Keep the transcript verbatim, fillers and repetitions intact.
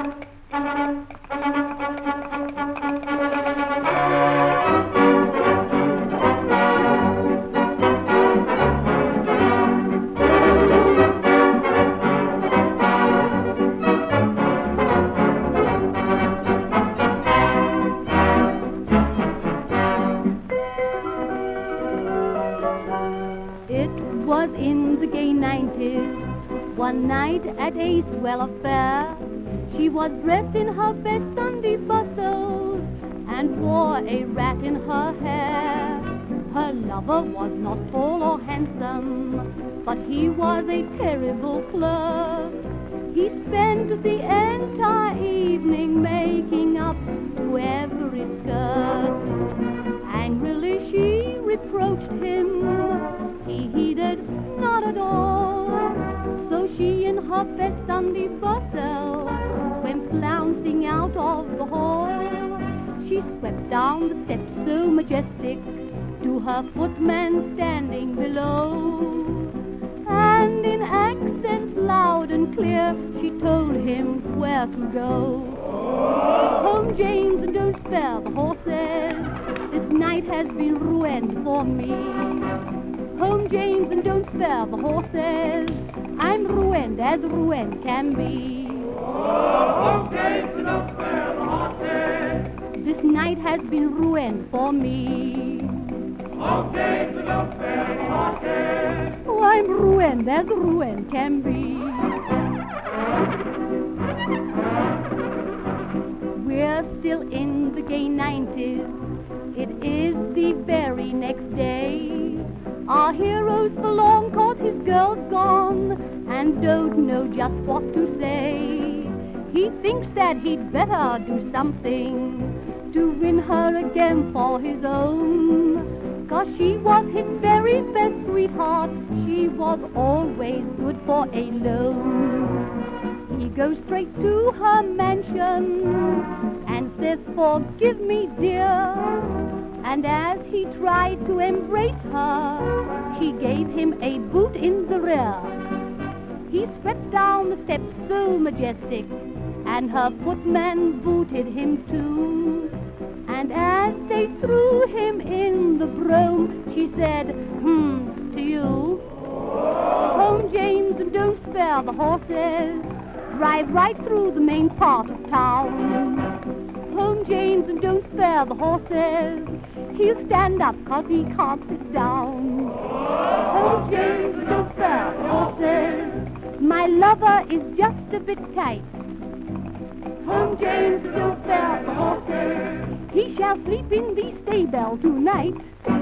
It was in the gay nineties, one night at a swell affair. She was dressed in her best Sunday bustles and wore a rat in her hair. Her lover was not tall or handsome, but he was a terrible clerk. He spent the entire evening making up to every skirt. Angrily she reproached him. He heeded not at all. So she in her best Sunday bustle went flouncing out of the hall. She swept down the steps so majestic to her footman standing below. And in accents loud and clear she told him where to go. Home, James, and don't spare the horses. This night has been ruined for me. Home, James, and don't spare the horses. I'm ruined as ruined can be. Home, James, and don't spare the horses. This night has been ruined for me. Home, James, and don't spare the horses. Oh, I'm ruined as ruined can be. We're still in the gay nineties. It is the very next day. Our hero's forlorn 'cause his girl's gone and don't know just what to say. He thinks that he'd better do something to win her again for his own. 'Cause she was his very best sweetheart. She was always good for a loan. He goes straight to her mansion and says, "Forgive me, dear." And as he tried to embrace her, she gave him a boot in the rear. He swept down the steps so majestic, and her footman booted him too. And as they threw him in the brougham, she said, "Hmm, to you. Home, James, and don't spare the horses. Drive right through the main part of town. Home, James, and don't spare the horses. He'll stand up 'cause he can't sit down. Home, James, and don't spare the horses. My lover is just a bit tight. Home, James, and don't spare the horses. He shall sleep in the stable tonight."